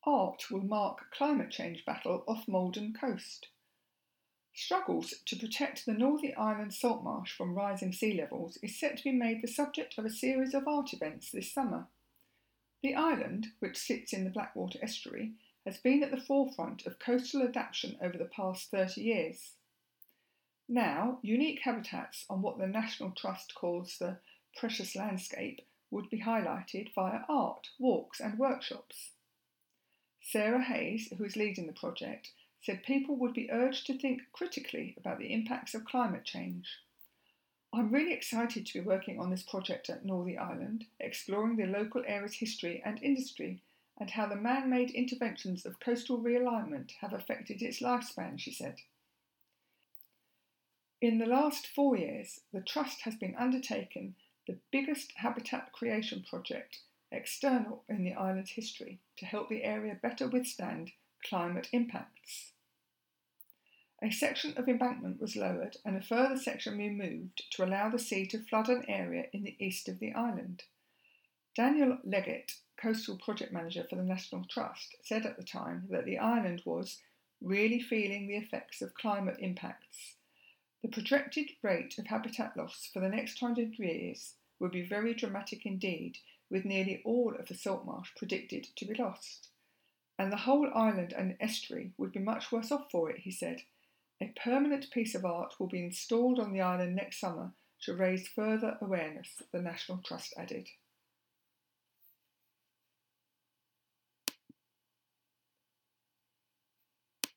Art will mark climate change battle off Maldon coast. Struggles to protect the Northey Island salt marsh from rising sea levels is set to be made the subject of a series of art events this summer. The island, which sits in the Blackwater estuary, has been at the forefront of coastal adaptation over the past 30 years. Now, unique habitats on what the National Trust calls the precious landscape would be highlighted via art, walks and workshops. Sarah Hayes, who is leading the project, said people would be urged to think critically about the impacts of climate change. I'm really excited to be working on this project at Northey Island, exploring the local area's history and industry and how the man-made interventions of coastal realignment have affected its lifespan, she said. In the last 4 years, the Trust has been undertaking the biggest habitat creation project external in the island's history to help the area better withstand climate impacts. A section of embankment was lowered and a further section removed to allow the sea to flood an area in the east of the island. Daniel Leggett, Coastal Project Manager for the National Trust, said at the time that the island was really feeling the effects of climate impacts. The projected rate of habitat loss for the next 100 years would be very dramatic indeed, with nearly all of the salt marsh predicted to be lost. And the whole island and estuary would be much worse off for it, he said. A permanent piece of art will be installed on the island next summer to raise further awareness, the National Trust added.